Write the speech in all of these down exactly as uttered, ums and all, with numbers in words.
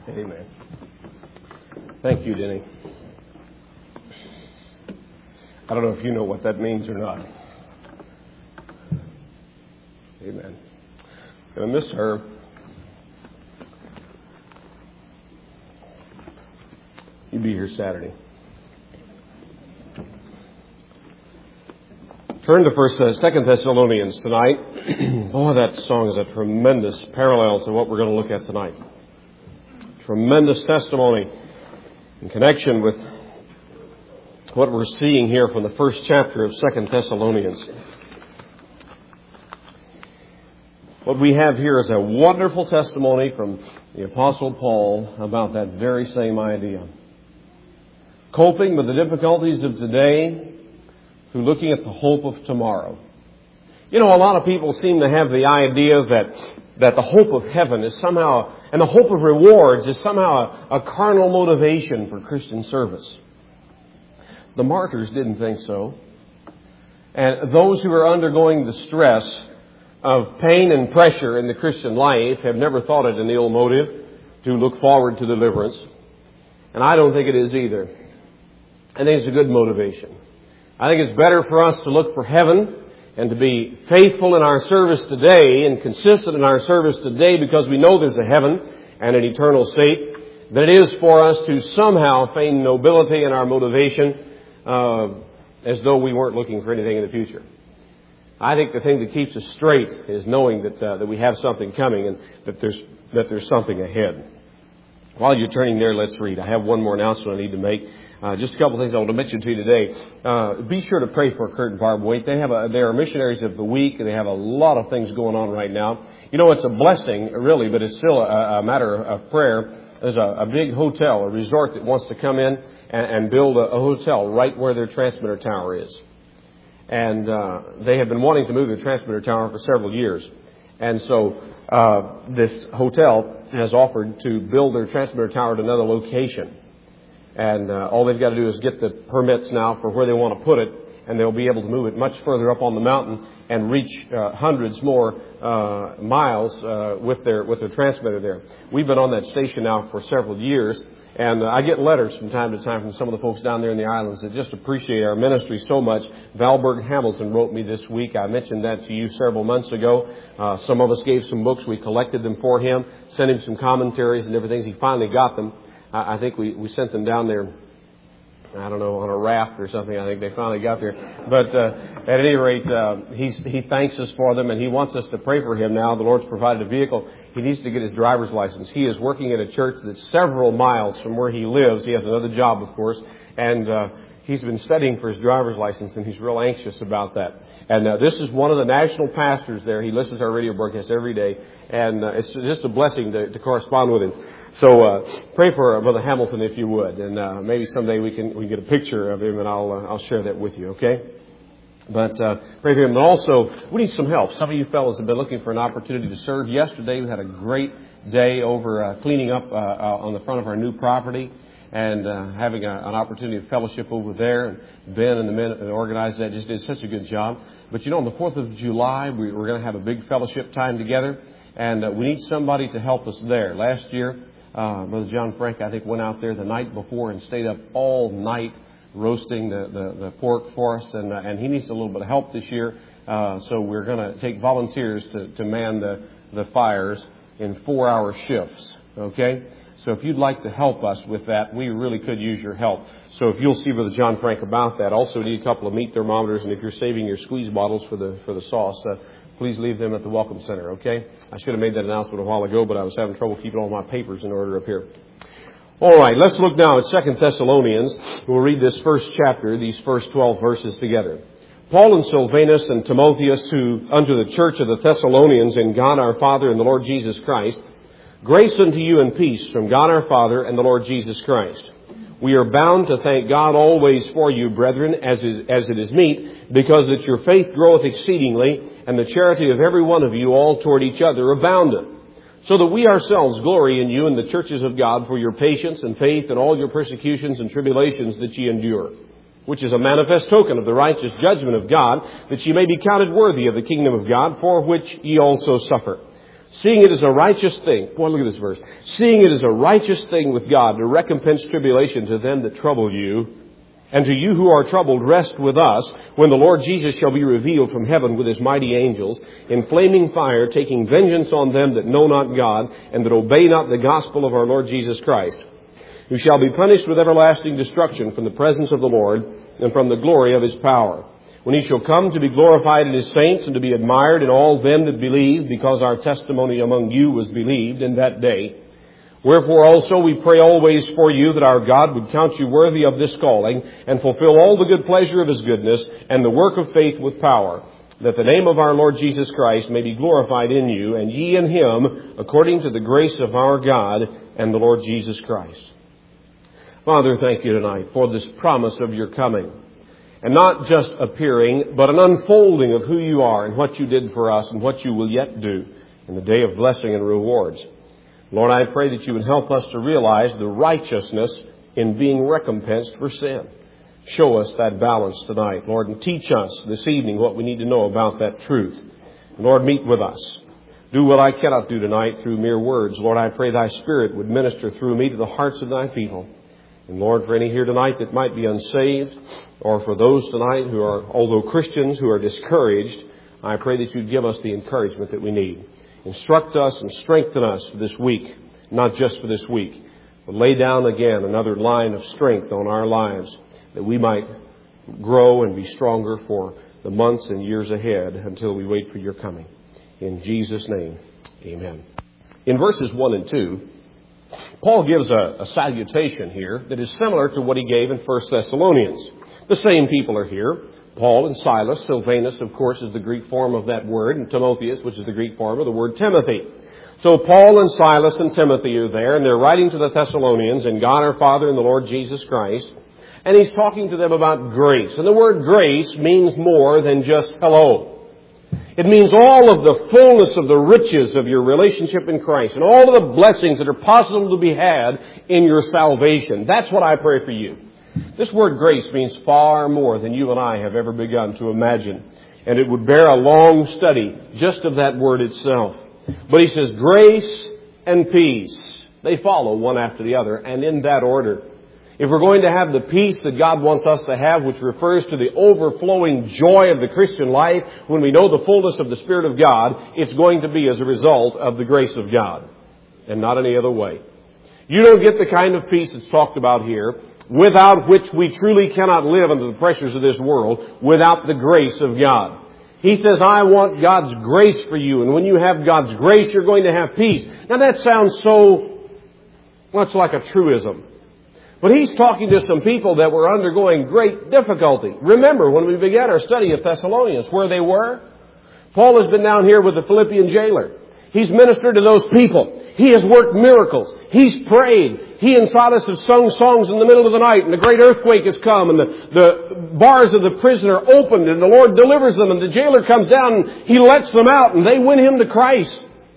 Amen. Thank you, Denny. I don't know if you know what that means or not. Amen. Gonna miss her. You'll be here Saturday. Turn to First, uh, Second Thessalonians tonight. Boy, that song is a tremendous parallel to what we're going to look at tonight. Tremendous testimony in connection with what we're seeing here from the first chapter of Second Thessalonians. What we have here is a wonderful testimony from the Apostle Paul about that very same idea. Coping with the difficulties of today through looking at the hope of tomorrow. You know, a lot of people seem to have the idea that that the hope of heaven is somehow, and the hope of rewards is somehow a, a carnal motivation for Christian service. The martyrs didn't think so. And those who are undergoing the stress of pain and pressure in the Christian life have never thought it an ill motive to look forward to deliverance. And I don't think it is either. I think it's a good motivation. I think it's better for us to look for heaven and to be faithful in our service today and consistent in our service today because we know there's a heaven and an eternal state than it is for us to somehow feign nobility in our motivation uh, as though we weren't looking for anything in the future. I think the thing that keeps us straight is knowing that uh, that we have something coming and that there's that there's something ahead. While you're turning there, let's read. I have one more announcement I need to make. Uh, just a couple of things I want to mention to you today. Uh, be sure to pray for Kurt and Barb Waite. They have a, they are missionaries of the week. They have a lot of things going on right now. You know, it's a blessing, really, but it's still a, a matter of prayer. There's a, a big hotel, a resort that wants to come in and, and build a, a hotel right where their transmitter tower is. And uh, they have been wanting to move the transmitter tower for several years. And so uh, this hotel has offered to build their transmitter tower at another location. And uh, all they've got to do is get the permits now for where they want to put it, and they'll be able to move it much further up on the mountain and reach uh, hundreds more uh, miles uh, with their with their transmitter there. We've been on that station now for several years, and uh, I get letters from time to time from some of the folks down there in the islands that just appreciate our ministry so much. Valberg Hamilton wrote me this week. I mentioned that to you several months ago. Uh, some of us gave some books. We collected them for him, sent him some commentaries and everything. He finally got them. I think we, we sent them down there, I don't know, on a raft or something. I think they finally got there. But uh, at any rate, uh, he's, he thanks us for them, and he wants us to pray for him now. The Lord's provided a vehicle. He needs to get his driver's license. He is working at a church that's several miles from where he lives. He has another job, of course, and uh, he's been studying for his driver's license, and he's real anxious about that. And uh, this is one of the national pastors there. He listens to our radio broadcast every day, and uh, it's just a blessing to, to correspond with him. So uh, pray for Brother Hamilton if you would, and uh, maybe someday we can we can get a picture of him, and I'll uh, I'll share that with you. Okay? But uh, pray for him. And also, we need some help. Some of you fellows have been looking for an opportunity to serve. Yesterday, we had a great day over uh, cleaning up uh, uh, on the front of our new property and uh, having a, an opportunity of fellowship over there. And Ben and the men that organized that just did such a good job. But you know, on the fourth of July, we, we're going to have a big fellowship time together, and uh, we need somebody to help us there. Last year, Uh, Brother John Frank, I think, went out there the night before and stayed up all night roasting the, the, the pork for us, and, uh, and he needs a little bit of help this year. Uh, so we're going to take volunteers to, to man the, the fires in four-hour shifts, okay? So if you'd like to help us with that, we really could use your help. So if you'll see Brother John Frank about that. Also, we need a couple of meat thermometers, and if you're saving your squeeze bottles for the for the sauce, uh, please leave them at the Welcome Center, okay? I should have made that announcement a while ago, but I was having trouble keeping all my papers in order up here. All right, let's look now at Second Thessalonians. We'll read this first chapter, these first twelve verses together. Paul and Silvanus and Timotheus, who unto the church of the Thessalonians in God our Father and the Lord Jesus Christ, grace unto you and peace from God our Father and the Lord Jesus Christ. We are bound to thank God always for you, brethren, as it, as it is meet, because that your faith groweth exceedingly, and the charity of every one of you all toward each other aboundeth. So that we ourselves glory in you in the churches of God for your patience and faith and all your persecutions and tribulations that ye endure, which is a manifest token of the righteous judgment of God, that ye may be counted worthy of the kingdom of God, for which ye also suffer. Seeing it as a righteous thing. Boy, look at this verse. Seeing it as a righteous thing with God to recompense tribulation to them that trouble you, and to you who are troubled, rest with us when the Lord Jesus shall be revealed from heaven with his mighty angels in flaming fire, taking vengeance on them that know not God and that obey not the gospel of our Lord Jesus Christ, who shall be punished with everlasting destruction from the presence of the Lord and from the glory of his power, when he shall come to be glorified in his saints and to be admired in all them that believe, because our testimony among you was believed in that day. Wherefore also we pray always for you, that our God would count you worthy of this calling, and fulfill all the good pleasure of his goodness, and the work of faith with power, that the name of our Lord Jesus Christ may be glorified in you, and ye in him, according to the grace of our God and the Lord Jesus Christ. Father, thank you tonight for this promise of your coming. And not just appearing, but an unfolding of who you are and what you did for us and what you will yet do in the day of blessing and rewards. Lord, I pray that you would help us to realize the righteousness in being recompensed for sin. Show us that balance tonight, Lord, and teach us this evening what we need to know about that truth. Lord, meet with us. Do what I cannot do tonight through mere words. Lord, I pray thy Spirit would minister through me to the hearts of thy people. And Lord, for any here tonight that might be unsaved, or for those tonight who are, although Christians, who are discouraged, I pray that you'd give us the encouragement that we need. Instruct us and strengthen us for this week, not just for this week, but lay down again another line of strength on our lives that we might grow and be stronger for the months and years ahead until we wait for your coming. In Jesus' name, amen. In verses one and two, Paul gives a, a salutation here that is similar to what he gave in First Thessalonians. The same people are here. Paul and Silas. Silvanus, of course, is the Greek form of that word, and Timotheus, which is the Greek form of the word Timothy. So Paul and Silas and Timothy are there, and they're writing to the Thessalonians in God our Father and the Lord Jesus Christ. And he's talking to them about grace. And the word grace means more than just hello. It means all of the fullness of the riches of your relationship in Christ and all of the blessings that are possible to be had in your salvation. That's what I pray for you. This word grace means far more than you and I have ever begun to imagine. And it would bear a long study just of that word itself. But he says grace and peace. They follow one after the other and in that order. If we're going to have the peace that God wants us to have, which refers to the overflowing joy of the Christian life, when we know the fullness of the Spirit of God, it's going to be as a result of the grace of God and not any other way. You don't get the kind of peace that's talked about here, without which we truly cannot live under the pressures of this world, without the grace of God. He says, I want God's grace for you. And when you have God's grace, you're going to have peace. Now that sounds so much like a truism. But he's talking to some people that were undergoing great difficulty. Remember, when we began our study of Thessalonians, where they were? Paul has been down here with the Philippian jailer. He's ministered to those people. He has worked miracles. He's prayed. He and Silas have sung songs in the middle of the night, and a great earthquake has come, and the, the bars of the prison are opened, and the Lord delivers them, and the jailer comes down, and he lets them out, and they win him to Christ.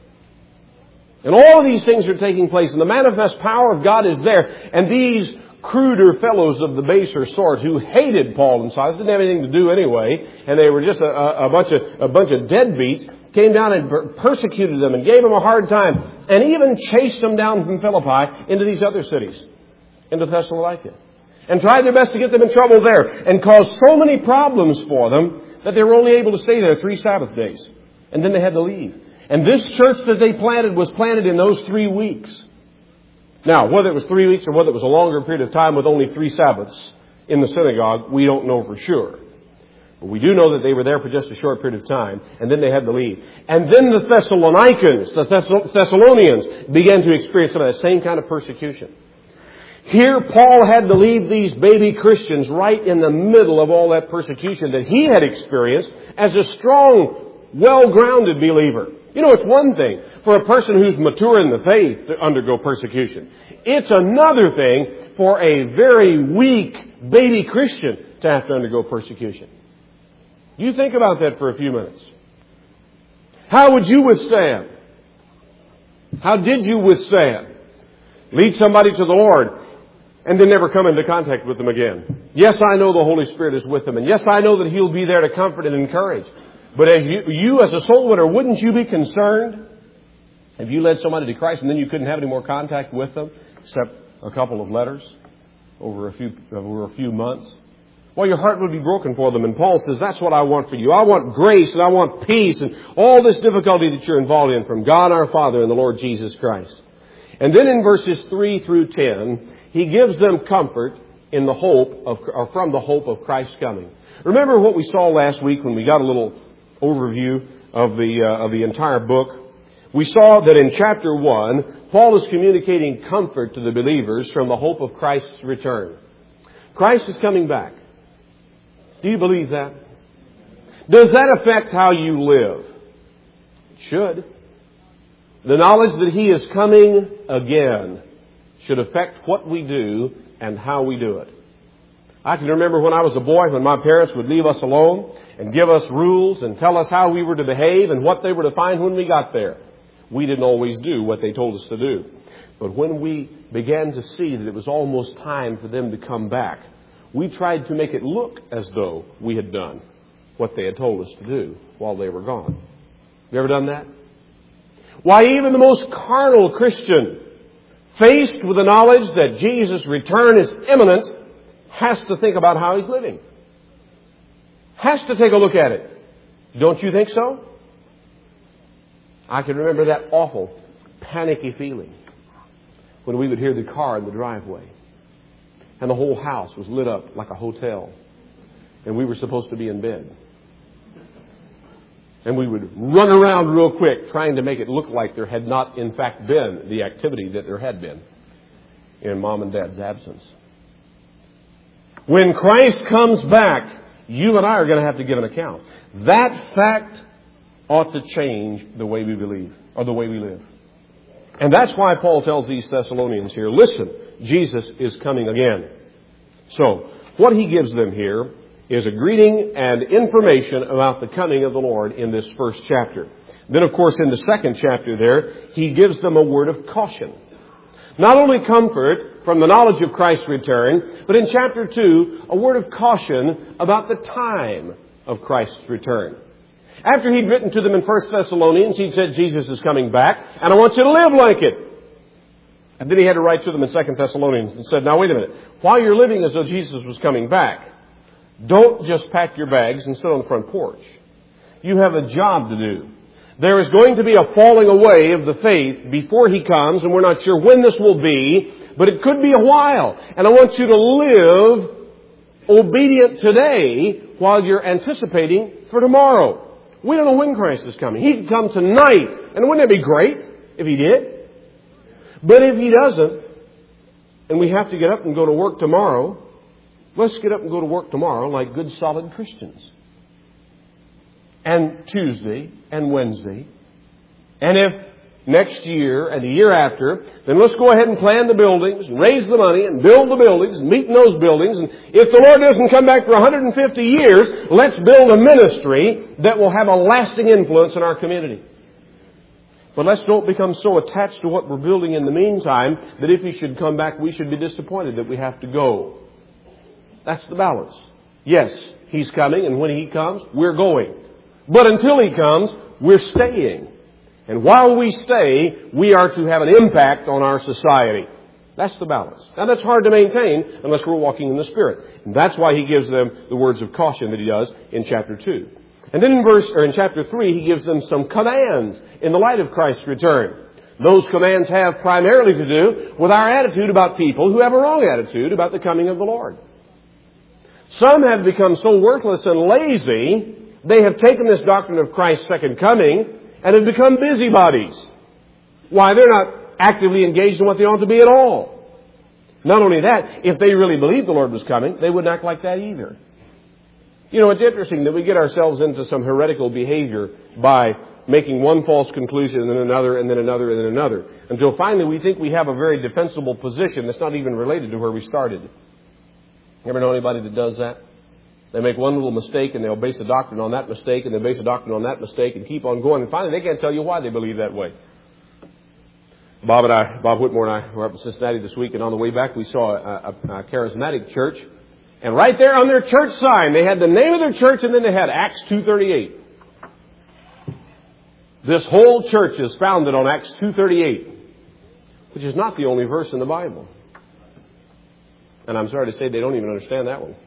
And all of these things are taking place, and the manifest power of God is there. And these cruder fellows of the baser sort who hated Paul and Silas, didn't have anything to do anyway, and they were just a, a, a bunch of a bunch of deadbeats, came down and per- persecuted them and gave them a hard time, and even chased them down from Philippi into these other cities, into Thessalonica, and tried their best to get them in trouble there, and caused so many problems for them that they were only able to stay there three Sabbath days, and then they had to leave. And this church that they planted was planted in those three weeks. Now, whether it was three weeks or whether it was a longer period of time with only three Sabbaths in the synagogue, we don't know for sure. But we do know that they were there for just a short period of time, and then they had to leave. And then the Thessalonians, the Thess- Thessalonians, began to experience some of that same kind of persecution. Here, Paul had to leave these baby Christians right in the middle of all that persecution that he had experienced as a strong, well-grounded believer. You know, it's one thing for a person who's mature in the faith to undergo persecution. It's another thing for a very weak baby Christian to have to undergo persecution. You think about that for a few minutes. How would you withstand? How did you withstand? Lead somebody to the Lord and then never come into contact with them again. Yes, I know the Holy Spirit is with them. And yes, I know that He'll be there to comfort and encourage. But as you, you as a soul winner, wouldn't you be concerned If you led somebody to Christ and then you couldn't have any more contact with them except a couple of letters over a few over a few months, well, your heart would be broken for them. And Paul says, that's what I want for you. I want grace and I want peace and all this difficulty that you're involved in from God our Father and the Lord Jesus Christ. And then in verses three through ten, he gives them comfort in the hope of, or from the hope of Christ's coming. Remember what we saw last week when we got a little overview of the uh, of the entire book? We saw that in chapter one, Paul is communicating comfort to the believers from the hope of Christ's return. Christ is coming back. Do you believe that? Does that affect how you live? It should. The knowledge that He is coming again should affect what we do and how we do it. I can remember when I was a boy, when my parents would leave us alone and give us rules and tell us how we were to behave and what they were to find when we got there. We didn't always do what they told us to do. But when we began to see that it was almost time for them to come back, we tried to make it look as though we had done what they had told us to do while they were gone. Have you ever done that? Why, even the most carnal Christian, faced with the knowledge that Jesus' return is imminent, has to think about how he's living. Has to take a look at it. Don't you think so? I can remember that awful, panicky feeling when we would hear the car in the driveway and the whole house was lit up like a hotel and we were supposed to be in bed. And we would run around real quick trying to make it look like there had not in fact been the activity that there had been in Mom and Dad's absence. When Christ comes back, you and I are going to have to give an account. That fact ought to change the way we believe or the way we live. And that's why Paul tells these Thessalonians here, listen, Jesus is coming again. So, what he gives them here is a greeting and information about the coming of the Lord in this first chapter. Then, of course, in the second chapter there, he gives them a word of caution. Not only comfort from the knowledge of Christ's return, but in chapter two, a word of caution about the time of Christ's return. After he'd written to them in First Thessalonians, he'd said, Jesus is coming back, and I want you to live like it. And then he had to write to them in Second Thessalonians and said, now wait a minute. While you're living as though Jesus was coming back, don't just pack your bags and sit on the front porch. You have a job to do. There is going to be a falling away of the faith before he comes, and we're not sure when this will be, but it could be a while. And I want you to live obedient today while you're anticipating for tomorrow. We don't know when Christ is coming. He could come tonight. And wouldn't it be great if he did? But if he doesn't, and we have to get up and go to work tomorrow, let's get up and go to work tomorrow like good, solid Christians. And Tuesday and Wednesday. And if next year and the year after, then let's go ahead and plan the buildings and raise the money and build the buildings and meet in those buildings. And if the Lord doesn't come back for one hundred fifty years, let's build a ministry that will have a lasting influence in our community. But let's don't become so attached to what we're building in the meantime that if he should come back, we should be disappointed that we have to go. That's the balance. Yes, he's coming, and when he comes, we're going. But until he comes, we're staying. And while we stay, we are to have an impact on our society. That's the balance. Now, that's hard to maintain unless we're walking in the Spirit. And that's why he gives them the words of caution that he does in chapter two. And then in verse, or in chapter three, he gives them some commands in the light of Christ's return. Those commands have primarily to do with our attitude about people who have a wrong attitude about the coming of the Lord. Some have become so worthless and lazy, they have taken this doctrine of Christ's second coming and have become busybodies. Why, they're not actively engaged in what they ought to be at all. Not only that, if they really believed the Lord was coming, they wouldn't act like that either. You know, it's interesting that we get ourselves into some heretical behavior by making one false conclusion and then another and then another and then another, until finally we think we have a very defensible position that's not even related to where we started. You ever know anybody that does that? They make one little mistake and they'll base a doctrine on that mistake and they'll base a doctrine on that mistake and keep on going. And finally they can't tell you why they believe that way. Bob and I, Bob Whitmore and I were up in Cincinnati this week, and on the way back we saw a, a, a charismatic church. And right there on their church sign, they had the name of their church and then they had Acts two thirty-eight. This whole church is founded on Acts two thirty-eight, which is not the only verse in the Bible. And I'm sorry to say they don't even understand that one.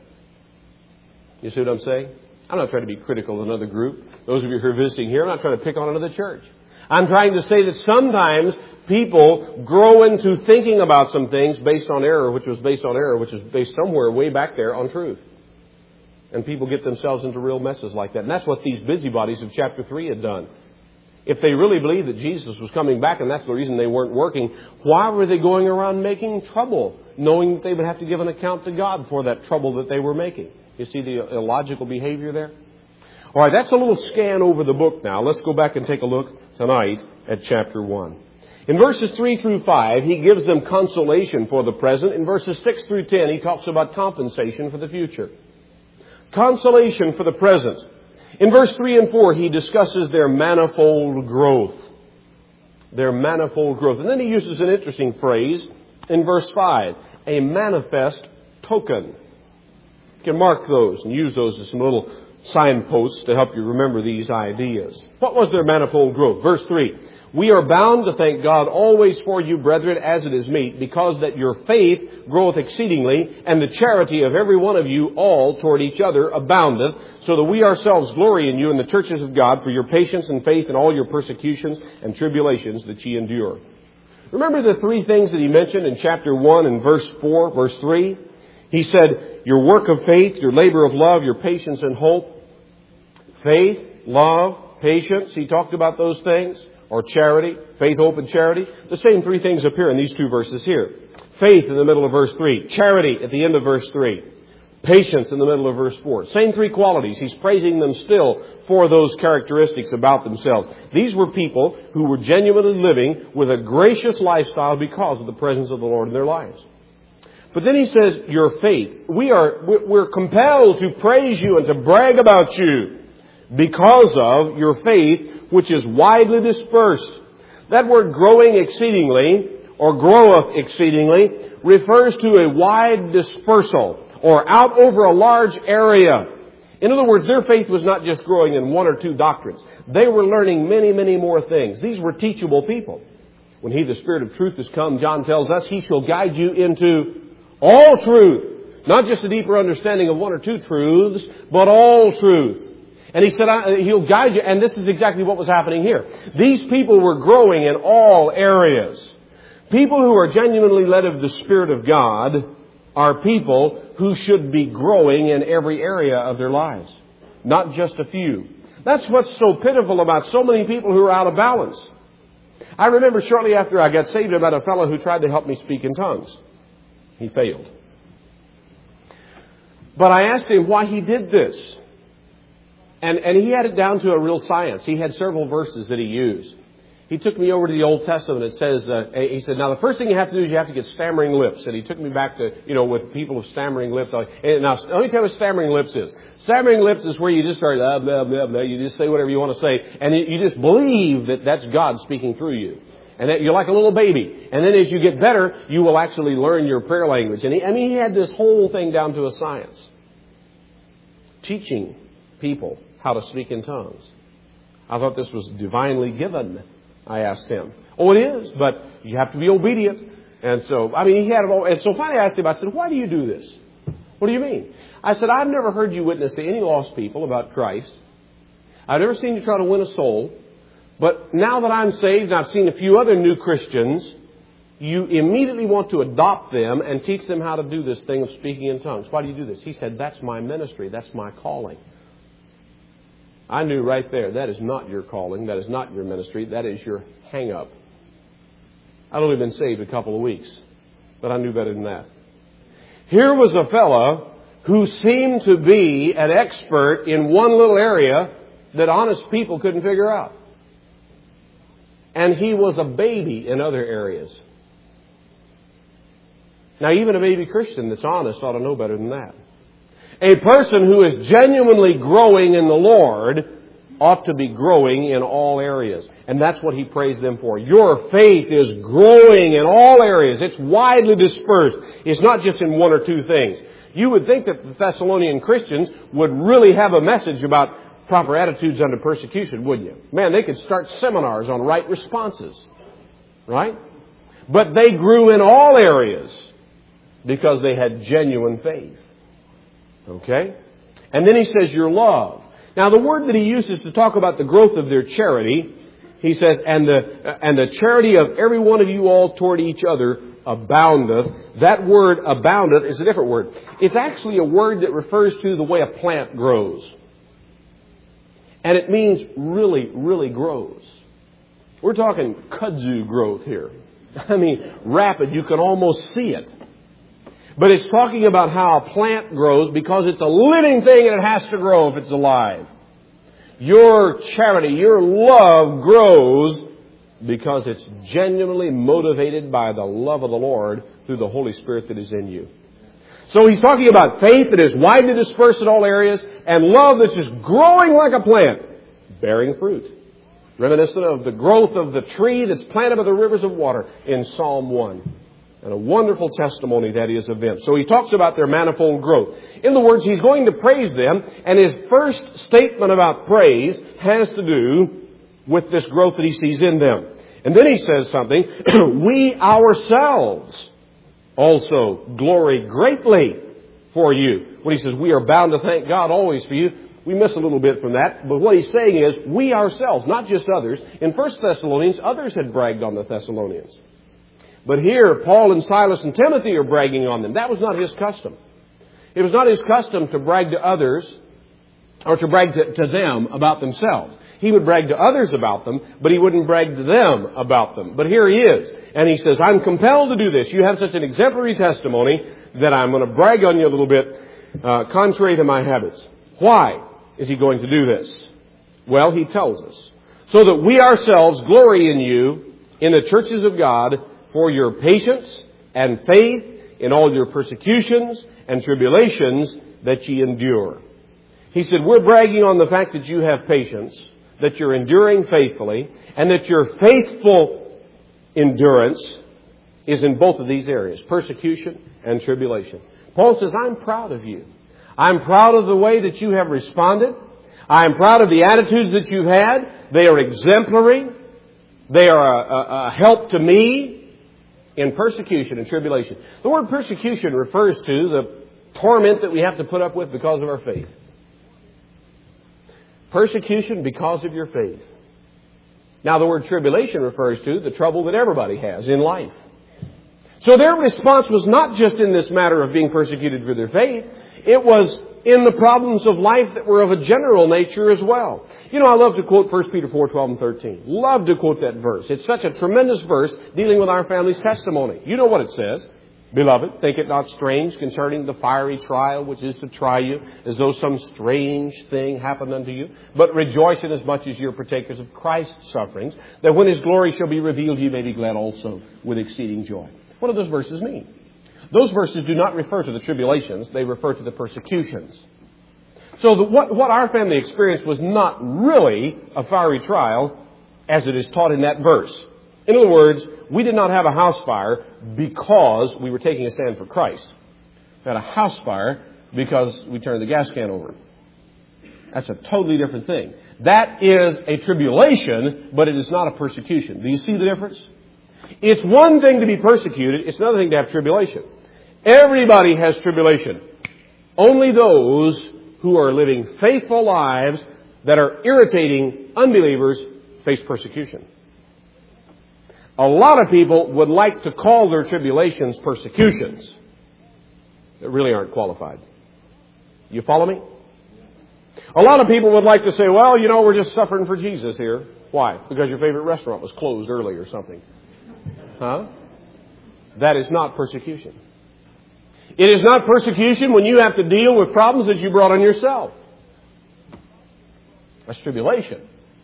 You see what I'm saying? I'm not trying to be critical of another group. Those of you who are visiting here, I'm not trying to pick on another church. I'm trying to say that sometimes people grow into thinking about some things based on error, which was based on error, which is based somewhere way back there on truth. And people get themselves into real messes like that. And that's what these busybodies of chapter three had done. If they really believed that Jesus was coming back and that's the reason they weren't working, why were they going around making trouble, knowing that they would have to give an account to God for that trouble that they were making? You see the illogical behavior there? All right, that's a little scan over the book now. Let's go back and take a look tonight at chapter one. In verses three through five, he gives them consolation for the present. In verses six through ten, he talks about compensation for the future. Consolation for the present. In verse three and four, he discusses their manifold growth. Their manifold growth. And then he uses an interesting phrase in verse five, a manifest token. You can mark those and use those as some little signposts to help you remember these ideas. What was their manifold growth? Verse three, we are bound to thank God always for you, brethren, as it is meet, because that your faith groweth exceedingly, and the charity of every one of you all toward each other aboundeth, so that we ourselves glory in you in the churches of God for your patience and faith in all your persecutions and tribulations that ye endure. Remember the three things that he mentioned in chapter one and verse four, verse three? He said, your work of faith, your labor of love, your patience and hope. Faith, love, patience. He talked about those things. Or charity, faith, hope, and charity. The same three things appear in these two verses here. Faith in the middle of verse three. Charity at the end of verse three. Patience in the middle of verse four. Same three qualities. He's praising them still for those characteristics about themselves. These were people who were genuinely living with a gracious lifestyle because of the presence of the Lord in their lives. But then he says, your faith. We are, we're compelled to praise you and to brag about you because of your faith, which is widely dispersed. That word growing exceedingly, or groweth exceedingly, refers to a wide dispersal, or out over a large area. In other words, their faith was not just growing in one or two doctrines. They were learning many, many more things. These were teachable people. When He, the Spirit of truth, has come, John tells us, He shall guide you into all truth. Not just a deeper understanding of one or two truths, but all truth. And he said, He'll guide you. And this is exactly what was happening here. These people were growing in all areas. People who are genuinely led of the Spirit of God are people who should be growing in every area of their lives. Not just a few. That's what's so pitiful about so many people who are out of balance. I remember shortly after I got saved about a fellow who tried to help me speak in tongues. He failed. But I asked him why he did this. And, and he had it down to a real science. He had several verses that he used. He took me over to the Old Testament. It says, uh, he said, now the first thing you have to do is you have to get stammering lips. And he took me back to, you know, with people with stammering lips. And now, let me tell you what stammering lips is. Stammering lips is where you just start, blah, blah, blah, blah. You just say whatever you want to say. And you just believe that that's God speaking through you. And that you're like a little baby. And then as you get better, you will actually learn your prayer language. And he, I mean, he had this whole thing down to a science. Teaching people how to speak in tongues. I thought this was divinely given, I asked him. Oh, it is, but you have to be obedient. And so, I mean, he had it all. And so finally I asked him, I said, why do you do this? What do you mean? I said, I've never heard you witness to any lost people about Christ. I've never seen you try to win a soul. But now that I'm saved and I've seen a few other new Christians, you immediately want to adopt them and teach them how to do this thing of speaking in tongues. Why do you do this? He said, that's my ministry. That's my calling. I knew right there, that is not your calling. That is not your ministry. That is your hang-up. I'd only been saved a couple of weeks, but I knew better than that. Here was a fella who seemed to be an expert in one little area that honest people couldn't figure out. And he was a baby in other areas. Now, even a baby Christian that's honest ought to know better than that. A person who is genuinely growing in the Lord ought to be growing in all areas. And that's what he praised them for. Your faith is growing in all areas. It's widely dispersed. It's not just in one or two things. You would think that the Thessalonian Christians would really have a message about proper attitudes under persecution, wouldn't you? Man, they could start seminars on right responses. Right? But they grew in all areas because they had genuine faith. Okay? And then he says, your love. Now, the word that he uses to talk about the growth of their charity, he says, and the, and the charity of every one of you all toward each other aboundeth. That word aboundeth is a different word. It's actually a word that refers to the way a plant grows. And it means really, really grows. We're talking kudzu growth here. I mean, rapid. You can almost see it. But it's talking about how a plant grows because it's a living thing and it has to grow if it's alive. Your charity, your love grows because it's genuinely motivated by the love of the Lord through the Holy Spirit that is in you. So he's talking about faith that is widely dispersed in all areas and love that's just growing like a plant, bearing fruit. Reminiscent of the growth of the tree that's planted by the rivers of water in Psalm one. And a wonderful testimony that is of them. So he talks about their manifold growth. In other words, he's going to praise them. And his first statement about praise has to do with this growth that he sees in them. And then he says something. We ourselves also glory greatly for you. When he says we are bound to thank God always for you, we miss a little bit from that. But what he's saying is we ourselves, not just others. In First Thessalonians, others had bragged on the Thessalonians. But here, Paul and Silas and Timothy are bragging on them. That was not his custom. It was not his custom to brag to others or to brag to, to them about themselves. He would brag to others about them, but he wouldn't brag to them about them. But here he is. And he says, I'm compelled to do this. You have such an exemplary testimony that I'm going to brag on you a little bit, uh, contrary to my habits. Why is he going to do this? Well, he tells us. So that we ourselves glory in you in the churches of God for your patience and faith in all your persecutions and tribulations that ye endure. He said, we're bragging on the fact that you have patience, that you're enduring faithfully, and that your faithful endurance is in both of these areas, persecution and tribulation. Paul says, I'm proud of you. I'm proud of the way that you have responded. I'm proud of the attitudes that you've had. They are exemplary. They are a, a, a help to me in persecution and tribulation. The word persecution refers to the torment that we have to put up with because of our faith. Persecution because of your faith. Now, the word tribulation refers to the trouble that everybody has in life. So their response was not just in this matter of being persecuted for their faith. It was in the problems of life that were of a general nature as well. You know, I love to quote First Peter four, twelve and thirteen. Love to quote that verse. It's such a tremendous verse dealing with our family's testimony. You know what it says. Beloved, think it not strange concerning the fiery trial which is to try you, as though some strange thing happened unto you. But rejoice inasmuch as you're partakers of Christ's sufferings, that when His glory shall be revealed, ye may be glad also with exceeding joy. What do those verses mean? Those verses do not refer to the tribulations. They refer to the persecutions. So the, what, what our family experienced was not really a fiery trial as it is taught in that verse. In other words, we did not have a house fire because we were taking a stand for Christ. We had a house fire because we turned the gas can over. That's a totally different thing. That is a tribulation, but it is not a persecution. Do you see the difference? It's one thing to be persecuted. It's another thing to have tribulation. Everybody has tribulation. Only those who are living faithful lives that are irritating unbelievers face persecution. A lot of people would like to call their tribulations persecutions that really aren't qualified. You follow me? A lot of people would like to say, well, you know, we're just suffering for Jesus here. Why? Because your favorite restaurant was closed early or something. Huh? That is not persecution. It is not persecution when you have to deal with problems that you brought on yourself. That's tribulation.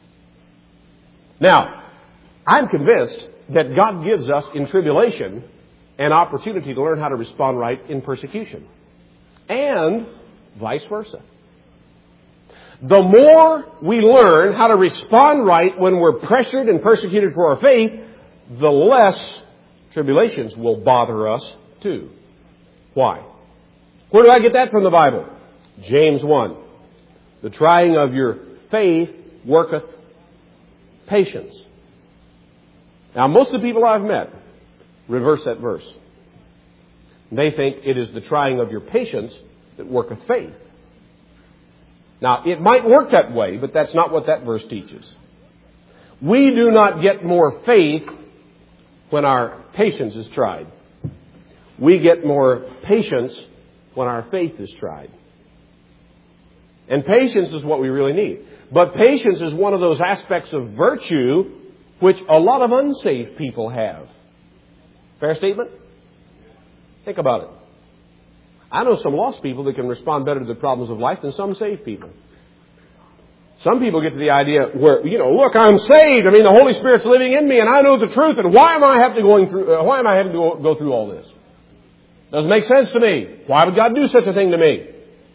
Now, I'm convinced that God gives us in tribulation an opportunity to learn how to respond right in persecution. And vice versa. The more we learn how to respond right when we're pressured and persecuted for our faith, the less tribulations will bother us too. Why? Where do I get that from the Bible? James one. The trying of your faith worketh patience. Now, most of the people I've met reverse that verse. They think it is the trying of your patience that worketh faith. Now, it might work that way, but that's not what that verse teaches. We do not get more faith when our patience is tried. We get more patience when our faith is tried. And patience is what we really need. But patience is one of those aspects of virtue which a lot of unsaved people have. Fair statement? Think about it. I know some lost people that can respond better to the problems of life than some saved people. Some people get to the idea where, you know, look, I'm saved. I mean, the Holy Spirit's living in me and I know the truth. And why am I having to going through, uh, why am I having to go, go through all this? Doesn't make sense to me. Why would God do such a thing to me?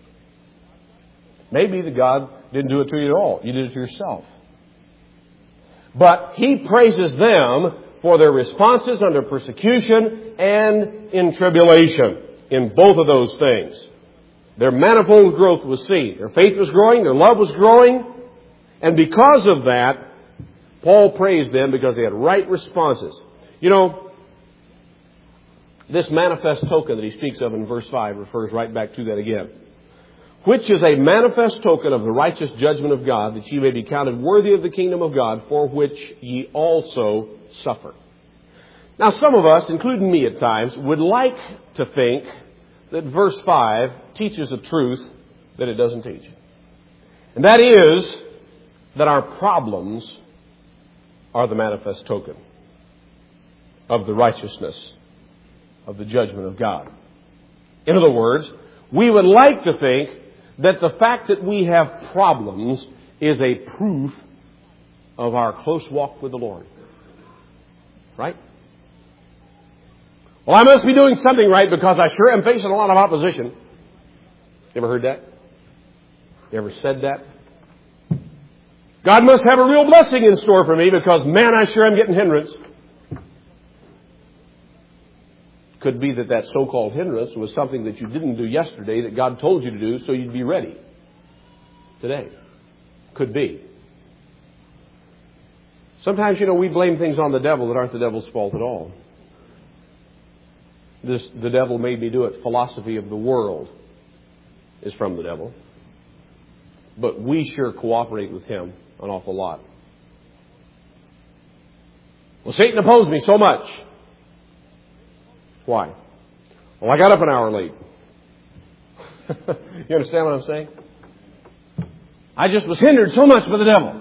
Maybe that God didn't do it to you at all. You did it to yourself. But He praises them for their responses under persecution and in tribulation. In both of those things. Their manifold growth was seen. Their faith was growing. Their love was growing. And because of that, Paul praised them because they had right responses. You know, this manifest token that he speaks of in verse five refers right back to that again. Which is a manifest token of the righteous judgment of God, that ye may be counted worthy of the kingdom of God, for which ye also suffer. Now, some of us, including me at times, would like to think that verse five teaches a truth that it doesn't teach. And that is that our problems are the manifest token of the righteousness of the judgment of God. In other words, we would like to think that the fact that we have problems is a proof of our close walk with the Lord. Right? Well, I must be doing something right because I sure am facing a lot of opposition. You ever heard that? You ever said that? God must have a real blessing in store for me because, man, I sure am getting hindrance. Could be that that so-called hindrance was something that you didn't do yesterday that God told you to do so you'd be ready today. Could be. Sometimes, you know, we blame things on the devil that aren't the devil's fault at all. This, the devil made me do it. Philosophy of the world is from the devil. But we sure cooperate with him an awful lot. Well, Satan opposed me so much. Why? Well, I got up an hour late. You understand what I'm saying? I just was hindered so much by the devil.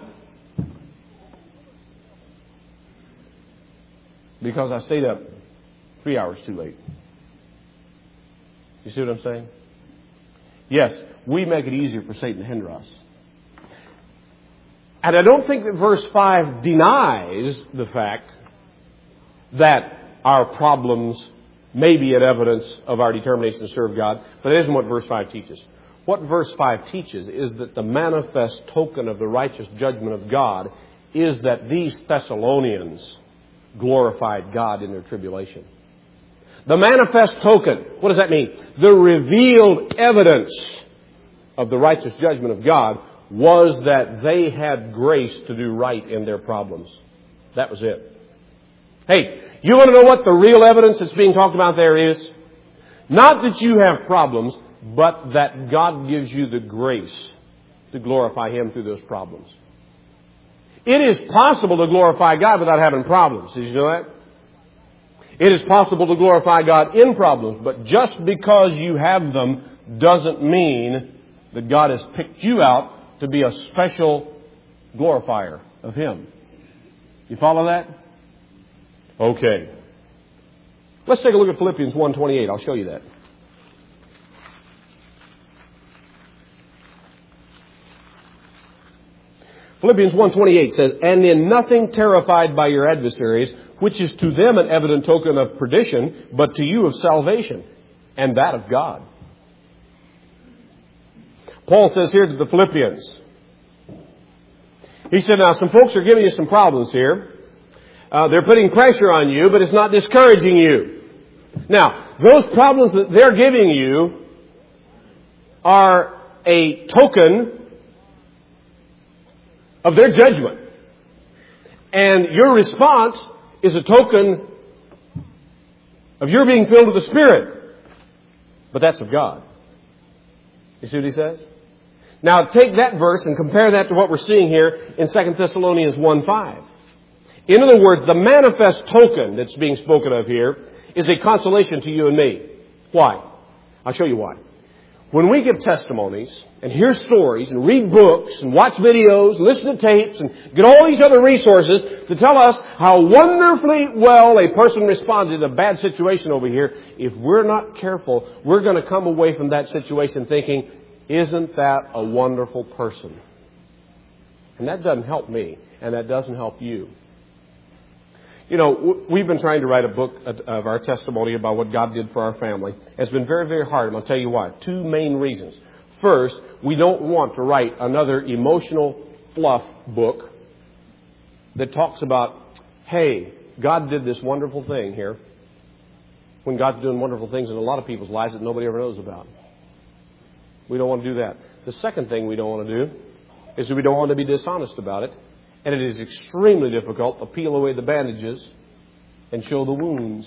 Because I stayed up three hours too late. You see what I'm saying? Yes, we make it easier for Satan to hinder us. And I don't think that verse five denies the fact that our problems may be an evidence of our determination to serve God, but it isn't what verse five teaches. What verse five teaches is that the manifest token of the righteous judgment of God is that these Thessalonians glorified God in their tribulation. The manifest token, what does that mean? The revealed evidence of the righteous judgment of God was that they had grace to do right in their problems. That was it. Hey, you want to know what the real evidence that's being talked about there is? Not that you have problems, but that God gives you the grace to glorify Him through those problems. It is possible to glorify God without having problems. Did you know that? It is possible to glorify God in problems, but just because you have them doesn't mean that God has picked you out to be a special glorifier of Him. You follow that? Okay. Let's take a look at Philippians one twenty-eight. I'll show you that. Philippians one twenty-eight says, "And in nothing terrified by your adversaries, which is to them an evident token of perdition, but to you of salvation, and that of God." Paul says here to the Philippians, he said, now some folks are giving you some problems here. Uh, they're putting pressure on you, but it's not discouraging you. Now, those problems that they're giving you are a token of their judgment. And your response is a token of your being filled with the Spirit. But that's of God. You see what he says? Now take that verse and compare that to what we're seeing here in Second Thessalonians one five. In other words, the manifest token that's being spoken of here is a consolation to you and me. Why? I'll show you why. When we give testimonies and hear stories and read books and watch videos, listen to tapes and get all these other resources to tell us how wonderfully well a person responded in a bad situation over here, if we're not careful, we're going to come away from that situation thinking, isn't that a wonderful person? And that doesn't help me, and that doesn't help you. You know, we've been trying to write a book of our testimony about what God did for our family. It's been very, very hard, and I'll tell you why. Two main reasons. First, we don't want to write another emotional fluff book that talks about, hey, God did this wonderful thing here, when God's doing wonderful things in a lot of people's lives that nobody ever knows about. We don't want to do that. The second thing we don't want to do is that we don't want to be dishonest about it. And it is extremely difficult to peel away the bandages and show the wounds.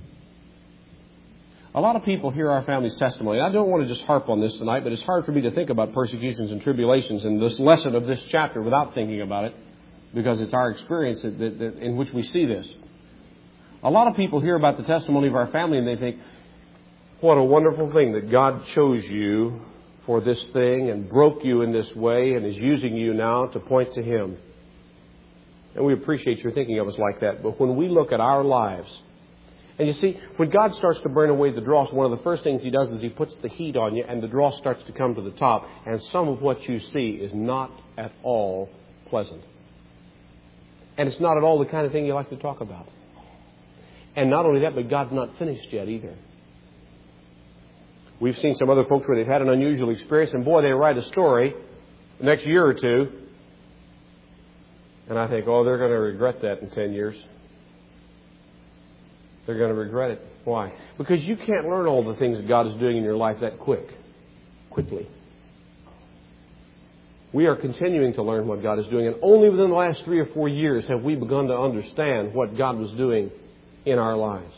A lot of people hear our family's testimony. I don't want to just harp on this tonight, but it's hard for me to think about persecutions and tribulations in this lesson of this chapter without thinking about it, because it's our experience that, that, that, in which we see this. A lot of people hear about the testimony of our family and they think, what a wonderful thing that God chose you for this thing and broke you in this way and is using you now to point to Him. And we appreciate your thinking of us like that. But when we look at our lives, and you see, when God starts to burn away the dross, one of the first things He does is He puts the heat on you and the dross starts to come to the top. And some of what you see is not at all pleasant. And it's not at all the kind of thing you like to talk about. And not only that, but God's not finished yet either. We've seen some other folks where they've had an unusual experience, and boy, they write a story the next year or two. And I think, oh, they're going to regret that in ten years. They're going to regret it. Why? Because you can't learn all the things that God is doing in your life that quick, quickly. We are continuing to learn what God is doing, and only within the last three or four years have we begun to understand what God was doing in our lives.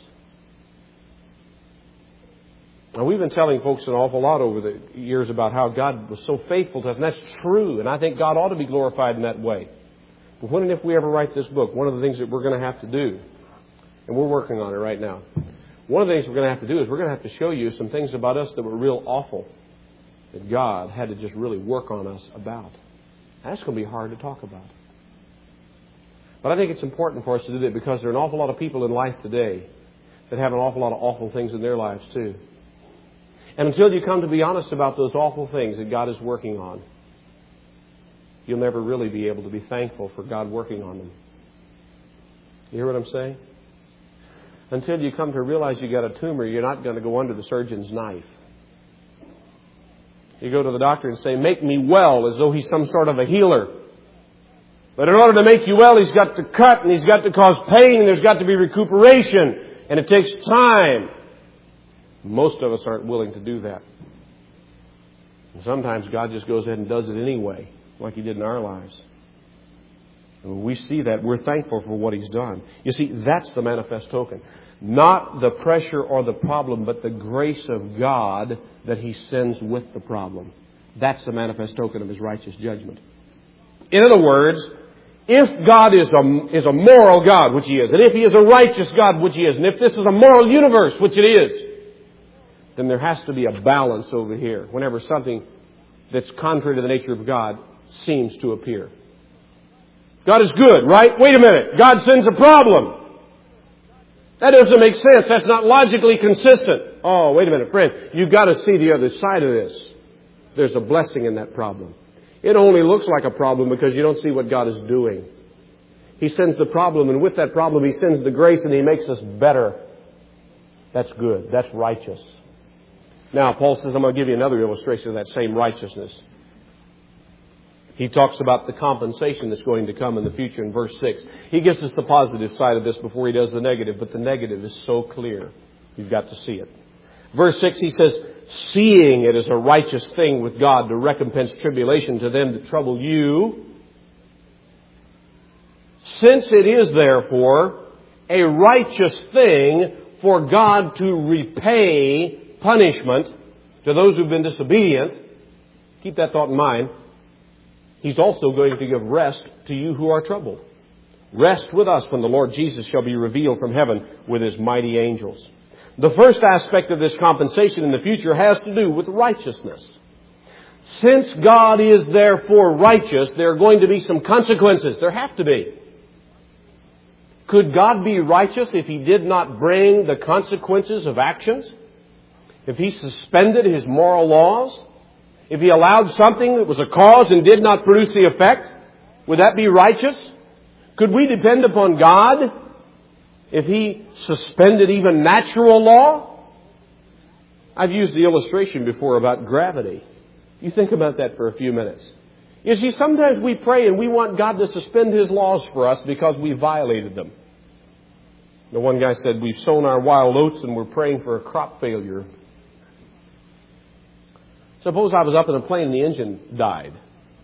Now, we've been telling folks an awful lot over the years about how God was so faithful to us, and that's true, and I think God ought to be glorified in that way. But when and if we ever write this book, one of the things that we're going to have to do, and we're working on it right now, one of the things we're going to have to do is we're going to have to show you some things about us that were real awful, that God had to just really work on us about. That's going to be hard to talk about. But I think it's important for us to do that because there are an awful lot of people in life today that have an awful lot of awful things in their lives too. And until you come to be honest about those awful things that God is working on, you'll never really be able to be thankful for God working on them. You hear what I'm saying? Until you come to realize you got a tumor, you're not going to go under the surgeon's knife. You go to the doctor and say, make me well, as though he's some sort of a healer. But in order to make you well, He's got to cut and He's got to cause pain and there's got to be recuperation. And it takes time. Most of us aren't willing to do that. And sometimes God just goes ahead and does it anyway, like He did in our lives. And when we see that, we're thankful for what He's done. You see, that's the manifest token. Not the pressure or the problem, but the grace of God that He sends with the problem. That's the manifest token of His righteous judgment. In other words, if God is a, is a moral God, which He is, and if He is a righteous God, which He is, and if this is a moral universe, which it is, then there has to be a balance over here whenever something that's contrary to the nature of God seems to appear. God is good, right? Wait a minute. God sends a problem. That doesn't make sense. That's not logically consistent. Oh, wait a minute, friend. You've got to see the other side of this. There's a blessing in that problem. It only looks like a problem because you don't see what God is doing. He sends the problem, and with that problem He sends the grace, and He makes us better. That's good. That's righteous. Now, Paul says, I'm going to give you another illustration of that same righteousness. He talks about the compensation that's going to come in the future in verse six. He gives us the positive side of this before he does the negative, but the negative is so clear. You've got to see it. Verse six, he says, seeing it as a righteous thing with God to recompense tribulation to them that trouble you, Since it is therefore a righteous thing for God to repay punishment to those who've been disobedient, keep that thought in mind, He's also going to give rest to you who are troubled. Rest with us when the Lord Jesus shall be revealed from heaven with His mighty angels. The first aspect of this compensation in the future has to do with righteousness. Since God is therefore righteous, there are going to be some consequences. There have to be. Could God be righteous if He did not bring the consequences of actions? If He suspended His moral laws? If He allowed something that was a cause and did not produce the effect? Would that be righteous? Could we depend upon God if He suspended even natural law? I've used the illustration before about gravity. You think about that for a few minutes. You see, sometimes we pray and we want God to suspend His laws for us because we violated them. The one guy said, we've sown our wild oats and we're praying for a crop failure. Suppose I was up in a plane and the engine died.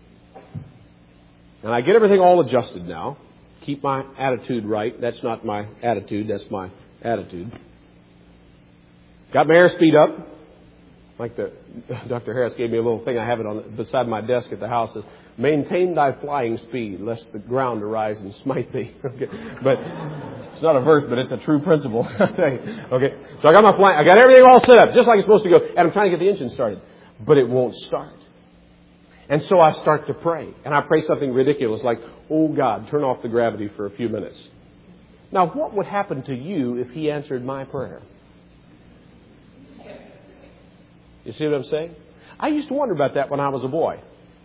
And I get everything all adjusted now. Keep my attitude right. That's not my attitude, that's my attitude. Got my airspeed up. Like the Doctor Harris gave me a little thing, I have it on beside my desk at the house. It says, maintain thy flying speed, lest the ground arise and smite thee. Okay. But it's not a verse, but it's a true principle. Okay. So I got my flying, I got everything all set up, just like it's supposed to go, and I'm trying to get the engine started. But it won't start. And so I start to pray. And I pray something ridiculous like, oh God, turn off the gravity for a few minutes. Now, what would happen to you if He answered my prayer? You see what I'm saying? I used to wonder about that when I was a boy.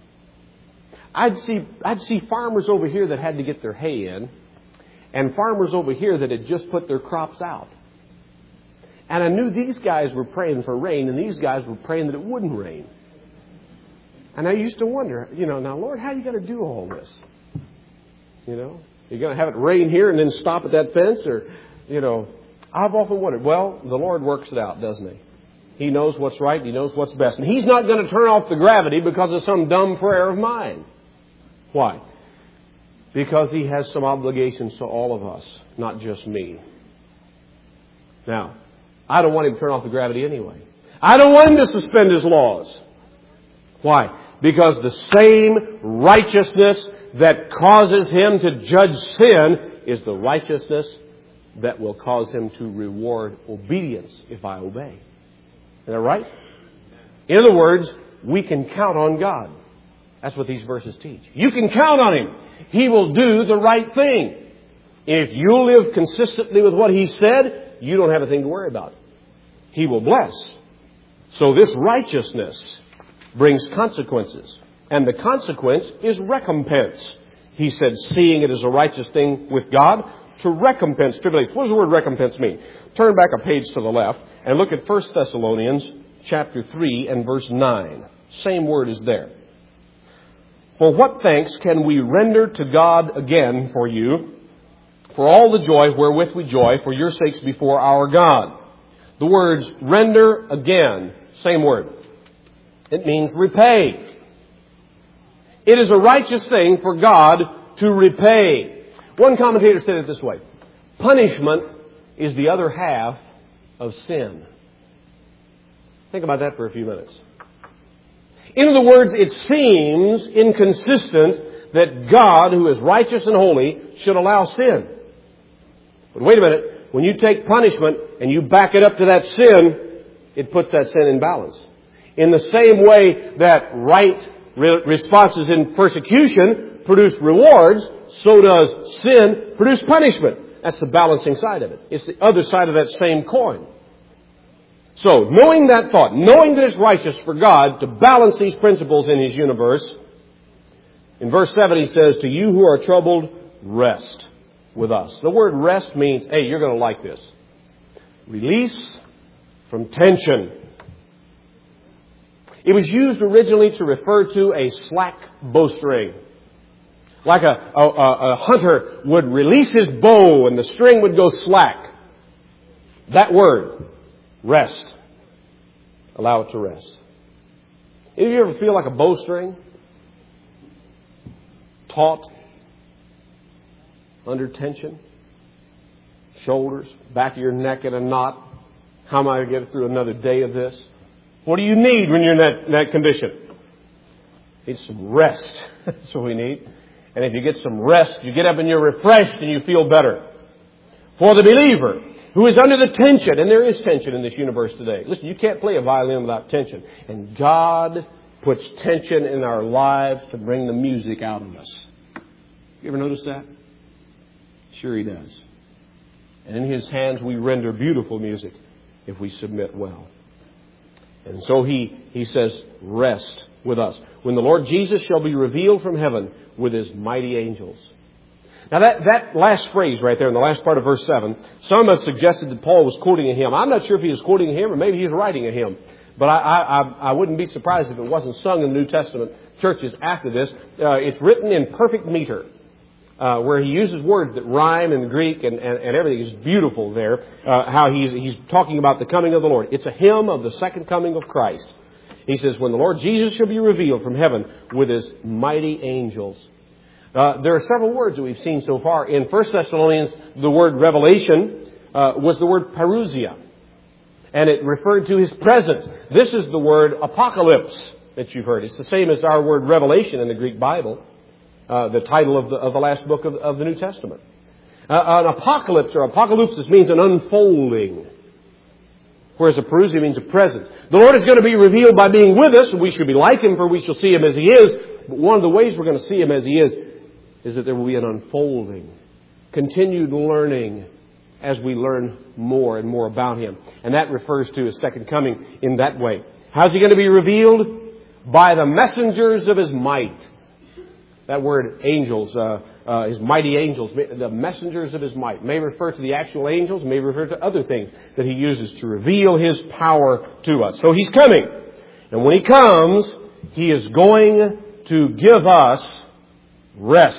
I'd see, I'd see farmers over here that had to get their hay in, and farmers over here that had just put their crops out. And I knew these guys were praying for rain, and these guys were praying that it wouldn't rain. And I used to wonder, you know, now, Lord, how are you going to do all this? You know, you're going to have it rain here and then stop at that fence? Or, you know, I've often wondered, well, the Lord works it out, doesn't He? He knows what's right. He knows what's best. And He's not going to turn off the gravity because of some dumb prayer of mine. Why? Because He has some obligations to all of us, not just me. Now, I don't want Him to turn off the gravity anyway. I don't want Him to suspend His laws. Why? Because the same righteousness that causes Him to judge sin is the righteousness that will cause Him to reward obedience if I obey. Is that right? In other words, we can count on God. That's what these verses teach. You can count on Him. He will do the right thing. If you live consistently with what He said, you don't have a thing to worry about. He will bless. So this righteousness brings consequences. And the consequence is recompense. He said, seeing it as a righteous thing with God, to recompense tribulation. What does the word recompense mean? Turn back a page to the left and look at First Thessalonians chapter three and verse nine. Same word is there. For what thanks can we render to God again for you, for all the joy wherewith we joy for your sakes before our God? The words render again, same word. It means repay. It is a righteous thing for God to repay. One commentator said it this way. Punishment is the other half of sin. Think about that for a few minutes. In other words, it seems inconsistent that God, who is righteous and holy, should allow sin. But wait a minute. When you take punishment and you back it up to that sin, it puts that sin in balance. In the same way that right re- responses in persecution produce rewards, so does sin produce punishment. That's the balancing side of it. It's the other side of that same coin. So, knowing that thought, knowing that it's righteous for God to balance these principles in His universe, in verse seven He says, to you who are troubled, rest with us. The word rest means, hey, you're going to like this. Release from tension. It was used originally to refer to a slack bowstring. Like a, a, a hunter would release his bow and the string would go slack. That word, rest. Allow it to rest. Any of you ever feel like a bowstring? Taut? under tension, shoulders, back of your neck in a knot. How am I going to get through another day of this? What do you need when you're in that, that condition? You need some rest. That's what we need. And if you get some rest, you get up and you're refreshed and you feel better. For the believer who is under the tension, and there is tension in this universe today. Listen, you can't play a violin without tension. And God puts tension in our lives to bring the music out of us. You ever notice that? Sure He does. And in His hands we render beautiful music if we submit well. And so He, he says, rest with us. When the Lord Jesus shall be revealed from heaven with His mighty angels. Now that, that last phrase right there in the last part of verse seven, some have suggested that Paul was quoting a hymn. I'm not sure if he was quoting a hymn or maybe he's writing a hymn. But I, I, I wouldn't be surprised if it wasn't sung in the New Testament churches after this. Uh, it's written in perfect meter, uh, where he uses words that rhyme in Greek and, and, and everything is beautiful there. Uh, how he's, he's talking about the coming of the Lord. It's a hymn of the second coming of Christ. He says, when the Lord Jesus shall be revealed from heaven with His mighty angels. Uh, there are several words that we've seen so far. In First Thessalonians, the word revelation uh, was the word parousia. And it referred to His presence. This is the word apocalypse that you've heard. It's the same as our word revelation in the Greek Bible, uh, the title of the, of the last book of, of the New Testament. Uh, an apocalypse or apocalypsis means an unfolding, whereas a parousia means a presence. The Lord is going to be revealed by being with us, and we should be like Him, for we shall see Him as He is. But one of the ways we're going to see Him as He is is that there will be an unfolding, continued learning as we learn more and more about Him. And that refers to His second coming in that way. How's He going to be revealed? By the messengers of His might. That word angels, uh, uh, His mighty angels, the messengers of His might, may refer to the actual angels, may refer to other things that He uses to reveal His power to us. So He's coming. And when He comes, He is going to give us rest.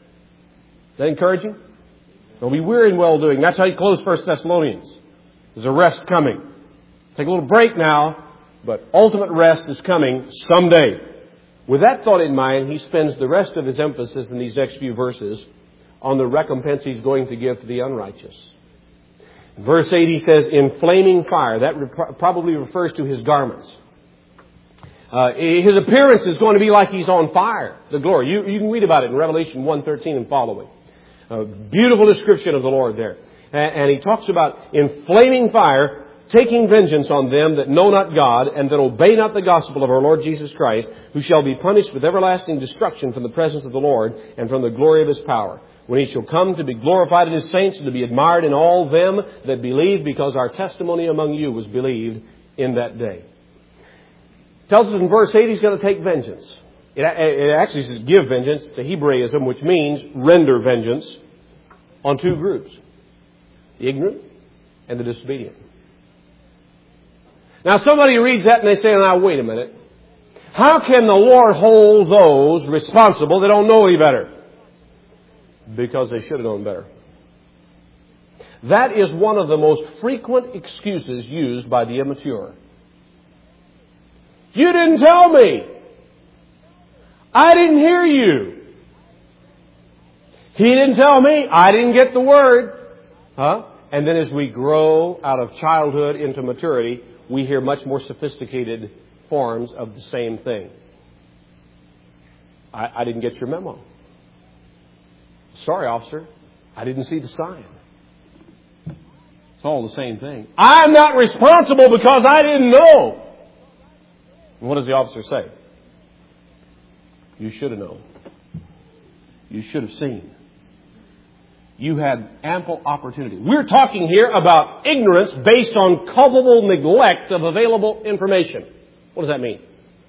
Is that encouraging? Don't be weary in well-doing. That's how you close First Thessalonians. There's a rest coming. Take a little break now, but ultimate rest is coming someday. With that thought in mind, he spends the rest of his emphasis in these next few verses on the recompense He's going to give to the unrighteous. In verse eight he says, in flaming fire. That re- probably refers to His garments. Uh, his appearance is going to be like He's on fire. The glory. You, you can read about it in Revelation one thirteen and following. A beautiful description of the Lord there. And, and he talks about in flaming fire, taking vengeance on them that know not God and that obey not the gospel of our Lord Jesus Christ, who shall be punished with everlasting destruction from the presence of the Lord and from the glory of His power. When He shall come to be glorified in His saints and to be admired in all them that believe, because our testimony among you was believed in that day. Tells us in verse eight He's going to take vengeance. It, it actually says give vengeance to Hebraism, which means render vengeance on two groups. The ignorant and the disobedient. Now somebody reads that and they say, now wait a minute. How can the Lord hold those responsible that don't know any better? Because they should have known better. That is one of the most frequent excuses used by the immature. You didn't tell me. I didn't hear you. He didn't tell me. I didn't get the word. Huh? And then as we grow out of childhood into maturity, we hear much more sophisticated forms of the same thing. I, I didn't get your memo. Sorry, officer. I didn't see the sign. It's all the same thing. I'm not responsible because I didn't know. And what does the officer say? You should have known. You should have seen. You had ample opportunity. We're talking here about ignorance based on culpable neglect of available information. What does that mean?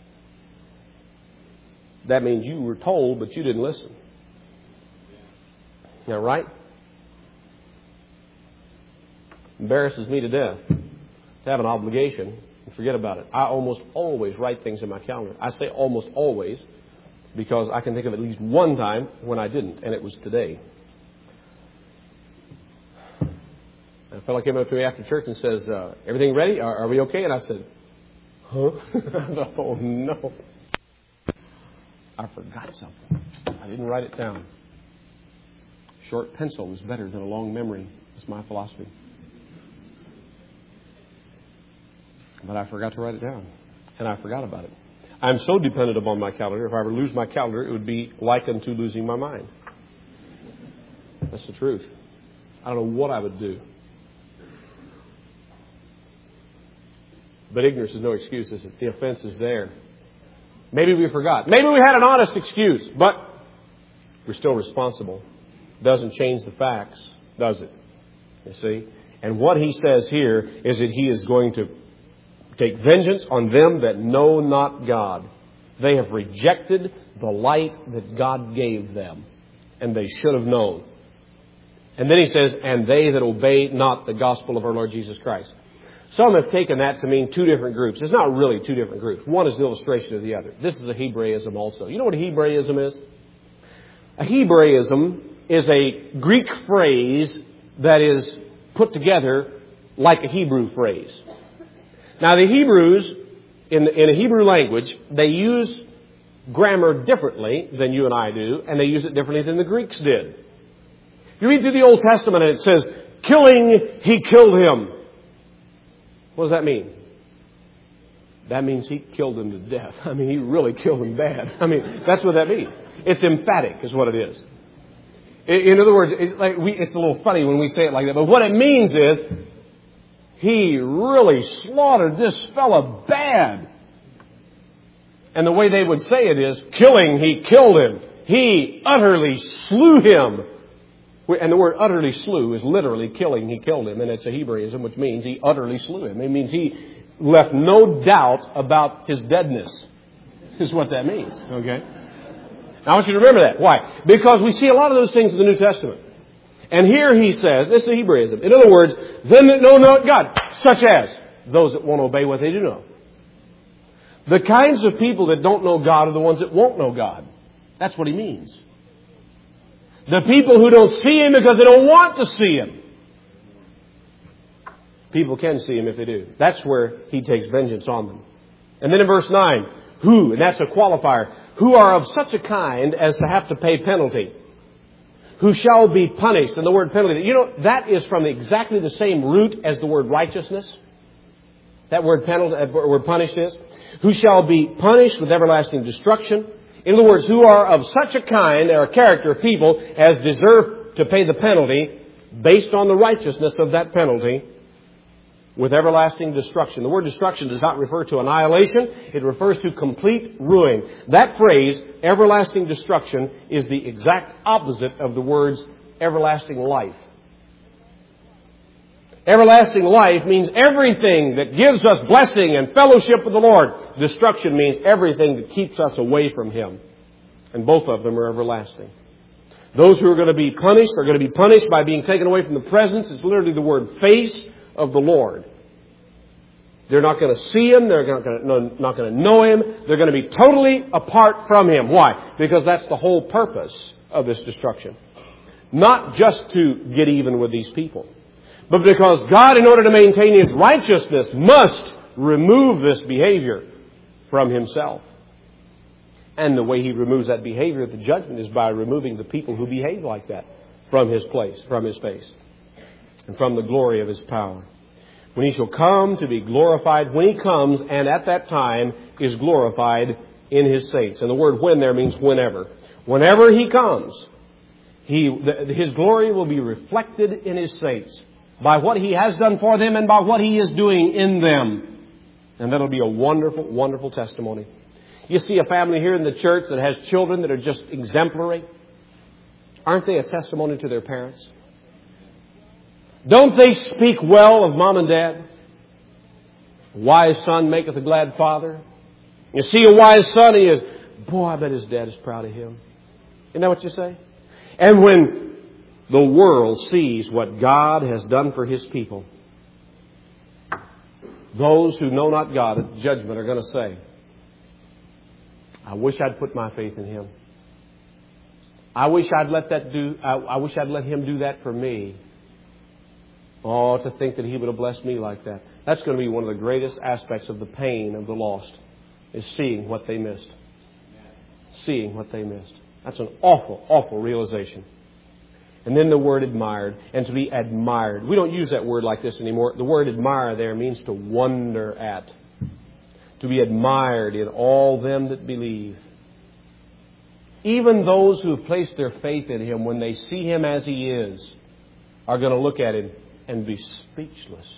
That means you were told, but you didn't listen. Is that right? Embarrasses me to death to have an obligation and forget about it. I almost always write things in my calendar. I say almost always because I can think of at least one time when I didn't, and it was today. A fellow came up to me after church and says, uh, everything ready? Are, are we okay? And I said, huh? Oh, no. I forgot something. I didn't write it down. Short pencil is better than a long memory. That's my philosophy. But I forgot to write it down. And I forgot about it. I'm so dependent upon my calendar. If I ever lose my calendar, it would be likened to losing my mind. That's the truth. I don't know what I would do. But ignorance is no excuse, is it? The offense is there. Maybe we forgot. Maybe we had an honest excuse, but we're still responsible. Doesn't change the facts, does it? You see? And what he says here is that he is going to take vengeance on them that know not God. They have rejected the light that God gave them, and they should have known. And then he says, and they that obey not the gospel of our Lord Jesus Christ. Some have taken that to mean two different groups. It's not really two different groups. One is an illustration of the other. This is a Hebraism also. You know what a Hebraism is? A Hebraism is a Greek phrase that is put together like a Hebrew phrase. Now the Hebrews, in, in a Hebrew language, they use grammar differently than you and I do, and they use it differently than the Greeks did. You read through the Old Testament and it says, killing, he killed him. What does that mean? That means he killed him to death. I mean, he really killed him bad. I mean, that's what that means. It's emphatic is what it is. In other words, it, like we, it's a little funny when we say it like that. But what it means is, he really slaughtered this fella bad. And the way they would say it is, killing, he killed him. He utterly slew him. And the word utterly slew is literally killing, he killed him. And it's a Hebraism, which means he utterly slew him. It means he left no doubt about his deadness, is what that means. Okay? Now I want you to remember that. Why? Because we see a lot of those things in the New Testament. And here he says, this is a Hebraism. In other words, them that know not God, such as those that won't obey what they do know. The kinds of people that don't know God are the ones that won't know God. That's what he means. The people who don't see Him because they don't want to see Him. People can see Him if they do. That's where He takes vengeance on them. And then in verse nine, who, and that's a qualifier, who are of such a kind as to have to pay penalty. Who shall be punished. And the word penalty, you know, that is from exactly the same root as the word righteousness. That word penalty, that word punished is. Who shall be punished with everlasting destruction. In other words, who are of such a kind or character of people as deserve to pay the penalty based on the righteousness of that penalty with everlasting destruction. The word destruction does not refer to annihilation. It refers to complete ruin. That phrase, everlasting destruction, is the exact opposite of the words everlasting life. Everlasting life means everything that gives us blessing and fellowship with the Lord. Destruction means everything that keeps us away from Him. And both of them are everlasting. Those who are going to be punished are going to be punished by being taken away from the presence. It's literally the word face of the Lord. They're not going to see Him. They're not going to, not going to know Him. They're going to be totally apart from Him. Why? Because that's the whole purpose of this destruction. Not just to get even with these people, but because God, in order to maintain His righteousness, must remove this behavior from Himself. And the way He removes that behavior at the judgment is by removing the people who behave like that from His place, from His face, and from the glory of His power. When He shall come to be glorified, when He comes, and at that time is glorified in His saints. And the word when there means whenever. Whenever He comes, He, the, His glory will be reflected in His saints by what He has done for them and by what He is doing in them. And that'll be a wonderful, wonderful testimony. You see a family here in the church that has children that are just exemplary. Aren't they a testimony to their parents? Don't they speak well of mom and dad? A wise son maketh a glad father. You see a wise son, he is, boy, I bet his dad is proud of him. Isn't that what you say? And when the world sees what God has done for His people, those who know not God at judgment are going to say, I wish I'd put my faith in Him. I wish I'd let that do, I, I wish I'd let Him do that for me. Oh, to think that He would have blessed me like that. That's going to be one of the greatest aspects of the pain of the lost, is seeing what they missed. Seeing what they missed. That's an awful, awful realization. And then the word admired, and to be admired. We don't use that word like this anymore. The word admire there means to wonder at. To be admired in all them that believe. Even those who have placed their faith in Him, when they see Him as He is, are going to look at Him and be speechless.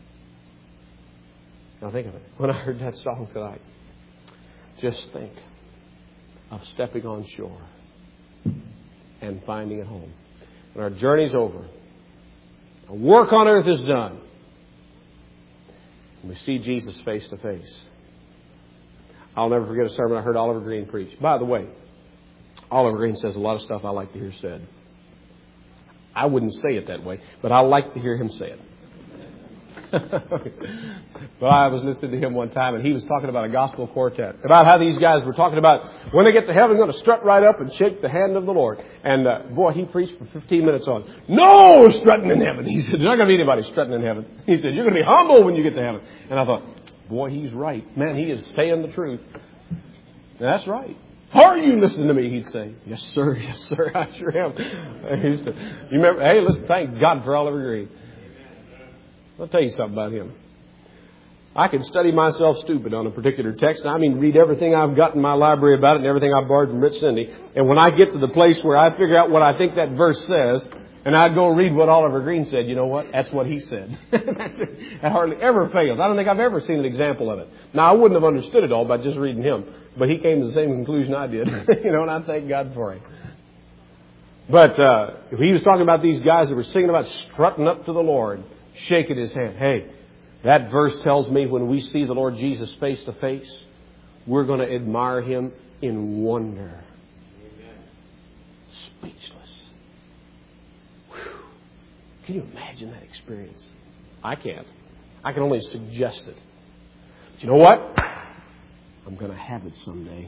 Now think of it. When I heard that song tonight, just think of stepping on shore and finding it home. When our journey's over, our work on earth is done, and we see Jesus face to face. I'll never forget a sermon I heard Oliver Green preach. By the way, Oliver Green says a lot of stuff I like to hear said. I wouldn't say it that way, but I like to hear him say it. But I was listening to him one time, and he was talking about a gospel quartet, about how these guys were talking about when they get to heaven, they're going to strut right up and shake the hand of the Lord. And uh, boy, he preached for fifteen minutes on, no strutting in heaven. He said, there's not going to be anybody strutting in heaven. He said, you're going to be humble when you get to heaven. And I thought, boy, he's right. Man, he is saying the truth. And that's right. Are you listening to me? He'd say, yes, sir. Yes, sir. I sure am. He used to, you remember, hey, listen, thank God for Oliver Green. I'll tell you something about him. I can study myself stupid on a particular text. I mean, read everything I've got in my library about it and everything I've borrowed from Rich Cindy. And when I get to the place where I figure out what I think that verse says, and I go read what Oliver Green said, you know what? That's what he said. That hardly ever fails. I don't think I've ever seen an example of it. Now, I wouldn't have understood it all by just reading him, but he came to the same conclusion I did. You know, and I thank God for him. But uh, he was talking about these guys that were singing about strutting up to the Lord, shaking His hand. Hey, that verse tells me when we see the Lord Jesus face to face, we're going to admire Him in wonder. Amen. Speechless. Whew. Can you imagine that experience? I can't. I can only suggest it. But you know what? I'm going to have it someday.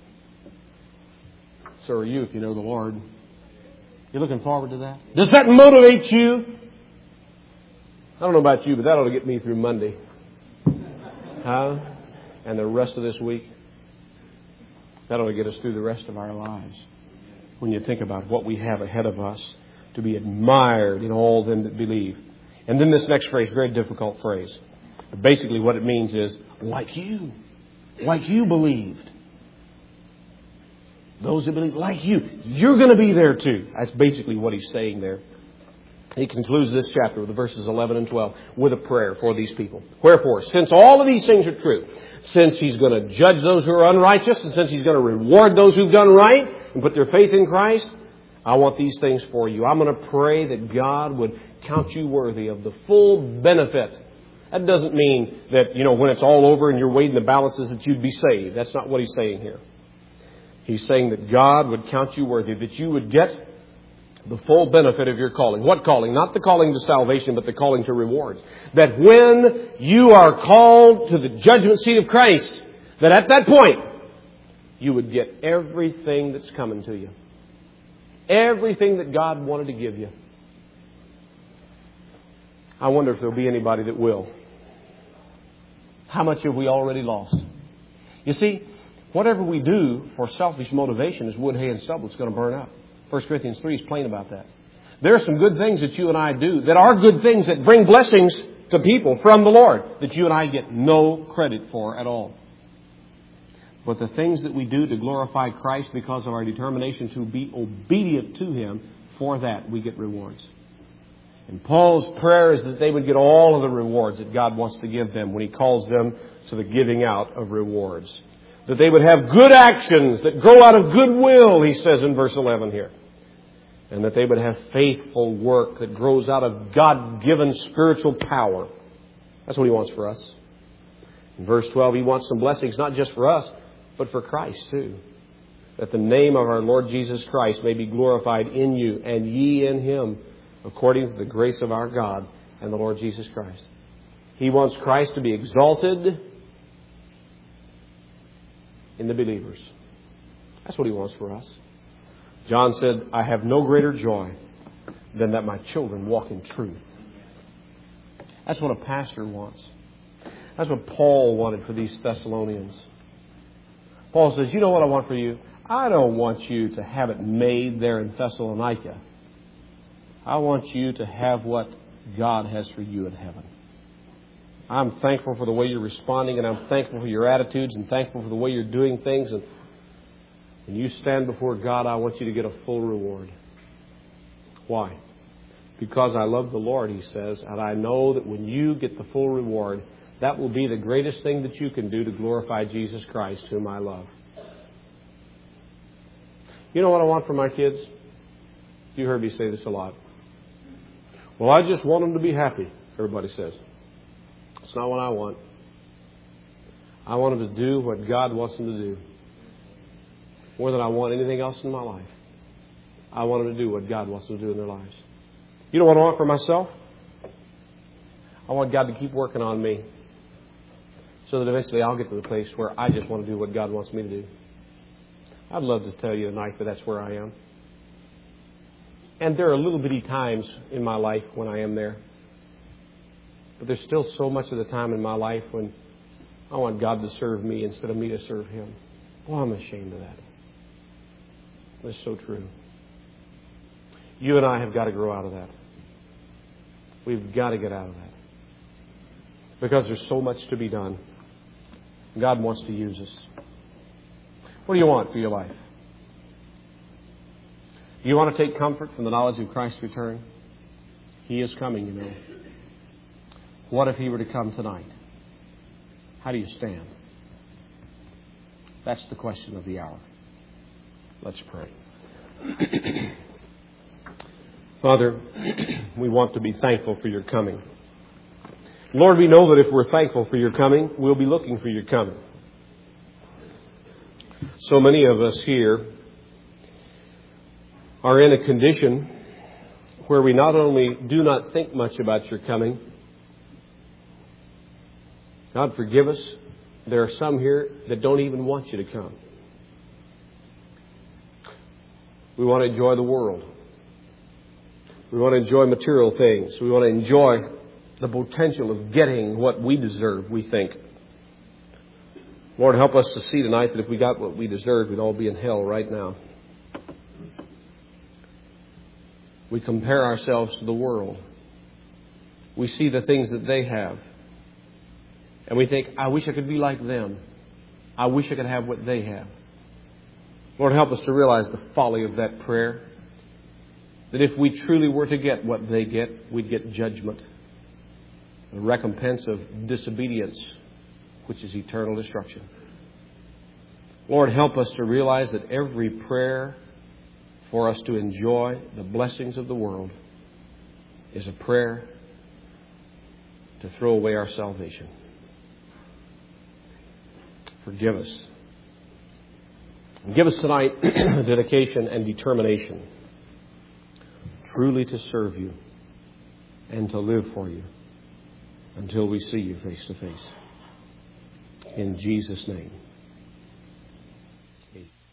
So are you if you know the Lord. You looking forward to that? Does that motivate you? I don't know about you, but that ought to get me through Monday. Huh? And the rest of this week. That ought to get us through the rest of our lives. When you think about what we have ahead of us, to be admired in all them that believe. And then this next phrase, very difficult phrase. But basically what it means is, like you. Like you believed. Those that believe, like you. You're going to be there too. That's basically what he's saying there. He concludes this chapter with the verses eleven and twelve with a prayer for these people. Wherefore, since all of these things are true, since He's going to judge those who are unrighteous, and since He's going to reward those who've done right and put their faith in Christ, I want these things for you. I'm going to pray that God would count you worthy of the full benefit. That doesn't mean that, you know, when it's all over and you're weighing the balances that you'd be saved. That's not what He's saying here. He's saying that God would count you worthy, that you would get the full benefit of your calling. What calling? Not the calling to salvation, but the calling to rewards. That when you are called to the judgment seat of Christ, that at that point, you would get everything that's coming to you. Everything that God wanted to give you. I wonder if there'll be anybody that will. How much have we already lost? You see, whatever we do for selfish motivation is wood, hay, and stubble. It's going to burn up. First Corinthians three is plain about that. There are some good things that you and I do that are good things that bring blessings to people from the Lord that you and I get no credit for at all. But the things that we do to glorify Christ because of our determination to be obedient to Him, for that we get rewards. And Paul's prayer is that they would get all of the rewards that God wants to give them when He calls them to the giving out of rewards. That they would have good actions that grow out of goodwill, he says in verse eleven here. And that they would have faithful work that grows out of God-given spiritual power. That's what He wants for us. In verse twelve, He wants some blessings not just for us, but for Christ too. That the name of our Lord Jesus Christ may be glorified in you and ye in Him, according to the grace of our God and the Lord Jesus Christ. He wants Christ to be exalted in the believers. That's what He wants for us. John said, I have no greater joy than that my children walk in truth. That's what a pastor wants. That's what Paul wanted for these Thessalonians. Paul says, you know what I want for you? I don't want you to have it made there in Thessalonica. I want you to have what God has for you in heaven. I'm thankful for the way you're responding, and I'm thankful for your attitudes, and thankful for the way you're doing things. And when you stand before God, I want you to get a full reward. Why? Because I love the Lord, He says, and I know that when you get the full reward, that will be the greatest thing that you can do to glorify Jesus Christ, whom I love. You know what I want for my kids? You heard me say this a lot. Well, I just want them to be happy, everybody says. It's not what I want. I want them to do what God wants them to do. More than I want anything else in my life. I want them to do what God wants them to do in their lives. You know what I want for myself? I want God to keep working on me so that eventually I'll get to the place where I just want to do what God wants me to do. I'd love to tell you tonight that that's where I am. And there are little bitty times in my life when I am there. But there's still so much of the time in my life when I want God to serve me instead of me to serve Him. Oh, I'm ashamed of that. That's so true. You and I have got to grow out of that. We've got to get out of that. Because there's so much to be done. God wants to use us. What do you want for your life? Do you want to take comfort from the knowledge of Christ's return? He is coming, you know. What if He were to come tonight? How do you stand? That's the question of the hour. Let's pray. Father, we want to be thankful for Your coming. Lord, we know that if we're thankful for Your coming, we'll be looking for Your coming. So many of us here are in a condition where we not only do not think much about Your coming. God, forgive us. There are some here that don't even want You to come. We want to enjoy the world. We want to enjoy material things. We want to enjoy the potential of getting what we deserve, we think. Lord, help us to see tonight that if we got what we deserved, we'd all be in hell right now. We compare ourselves to the world. We see the things that they have. And we think, I wish I could be like them. I wish I could have what they have. Lord, help us to realize the folly of that prayer. That if we truly were to get what they get, we'd get judgment. The recompense of disobedience, which is eternal destruction. Lord, help us to realize that every prayer for us to enjoy the blessings of the world is a prayer to throw away our salvation. Forgive us. Give us tonight dedication and determination truly to serve You and to live for You until we see You face to face. In Jesus' name.